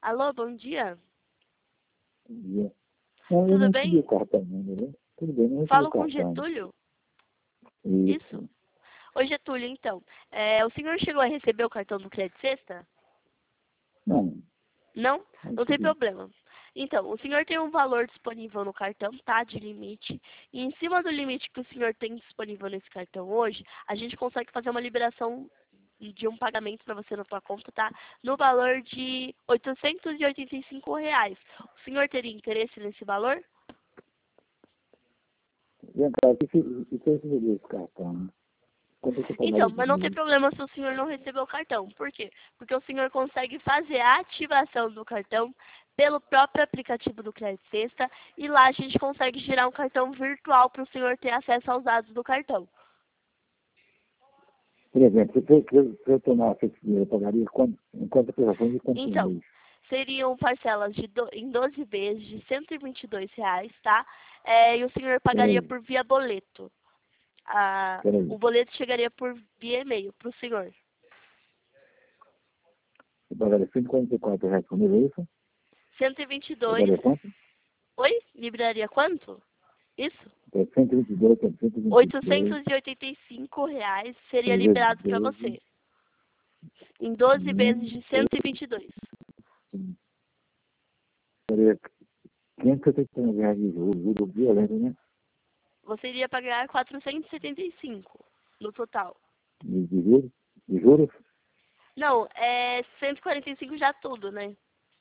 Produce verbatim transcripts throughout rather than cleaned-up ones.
Alô, bom dia. Dia. Não, eu Tudo não bem? recebi o cartão ainda, né? Tudo bem, não recebi Falo o com cartão. Getúlio? Isso. Isso? Oi, Getúlio, então. É, o senhor chegou a receber o cartão do Crédito Sexta? Não, Não? não Não tem recebi. problema. Então, o senhor tem um valor disponível no cartão, tá? De limite. E em cima do limite que o senhor tem disponível nesse cartão hoje, a gente consegue fazer uma liberação de um pagamento para você na sua conta, tá? No valor de oitocentos e oitenta e cinco reais. O senhor teria interesse nesse valor? Vem cá, o que que o que que eu recebi esse cartão? Né? Quanto é que eu Então, pagaria de mas não tem mês? problema se o senhor não recebeu o cartão. Por quê? Porque o senhor consegue fazer a ativação do cartão pelo próprio aplicativo do Crédito Sexta e lá a gente consegue gerar um cartão virtual para o senhor ter acesso aos dados do cartão. Por exemplo, se eu, se eu, se eu tomar esse dinheiro, eu pagaria quanto, em quantas operações e quanto por Então, mês? seriam parcelas de do, em doze vezes de cento e vinte e dois reais, tá? É, e o senhor pagaria Peraí, por via boleto. Ah, peraí. o boleto chegaria por via e-mail para o senhor. Eu pagaria cento e quarenta e quatro reais por mês, é isso? cento e vinte e Eu dois. pagaria quanto? Oi? Libraria quanto? Isso? É cento e vinte e dois, cento e vinte e dois, oitocentos e oitenta e cinco reais seria vezes liberado para doze, você. Em doze vezes menos de oito, cento e vinte e dois. seria quinhentos e setenta e nove reais de juros, juros violentos, né? Você iria pagar quatrocentos e setenta e cinco no total. De, de juros, de juros, Não, é cento e quarenta e cinco já tudo, né?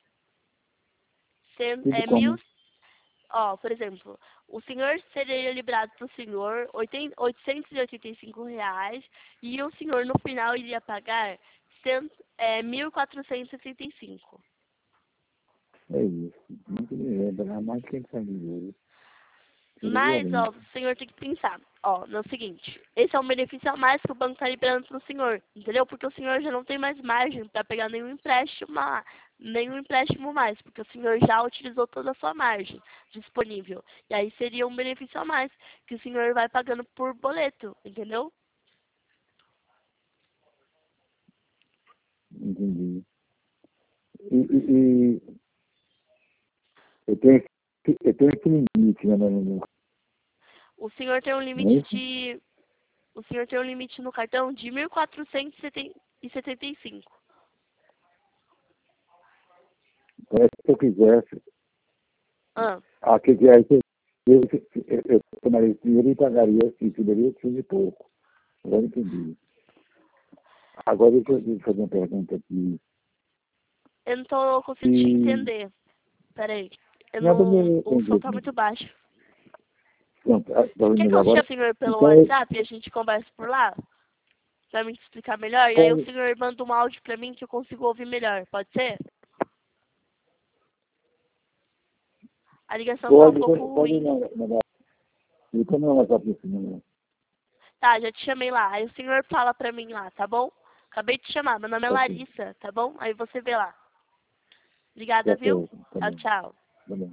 Cem- tudo É mil, como ó, por exemplo, o senhor seria liberado para o senhor oitenta oitocentos e oitenta e cinco reais e o senhor no final iria pagar cem, é, mil quatrocentos e sessenta e cinco. é isso. Muito dinheiro, pagar mais de quinhentos reais de juros. Juros Mas, ó, violentos. o senhor tem que pensar, ó, no seguinte, esse é um benefício a mais que o banco está liberando para o senhor, entendeu? Porque o senhor já não tem mais margem para pegar nenhum empréstimo, a- nenhum empréstimo mais, porque o senhor já utilizou toda a sua margem disponível. E aí seria um benefício a mais que o senhor vai pagando por boleto, entendeu? Entendi. E, e, e eu, tenho, esse- eu tenho esse limite, né? Não, não, O senhor tem um não é limite isso? de, o senhor tem um limite no cartão de mil quatrocentos e setenta e cinco. Parece que se eu quisesse, Ah, ah, quer dizer, aí eu, eu, eu tomaria esse dinheiro e pagaria, assim, subiria tudo de pouco. Agora eu entendi. Agora deixa eu, deixa eu fazer uma pergunta aqui. eu não tô conseguindo te E, entender. Peraí. Eu nada não, me o som entendi. tá muito baixo. Pronto, está Quer que vendo eu chame agora? o senhor pelo Então, WhatsApp e a gente converse por lá? Pra me explicar melhor? E aí o pode, senhor manda um áudio pra mim que eu consigo ouvir melhor. Pode ser? A ligação tá um pode, pouco pode ruim. mandar. mandar. E como é o WhatsApp desse número? Tá, já te chamei lá. Aí o senhor fala pra mim lá, tá bom? Acabei de te chamar. Meu nome é Ok, Larissa, tá bom? Aí você vê lá. Obrigada, tá viu? certo, tá Tchau, bom, tchau. tá bom.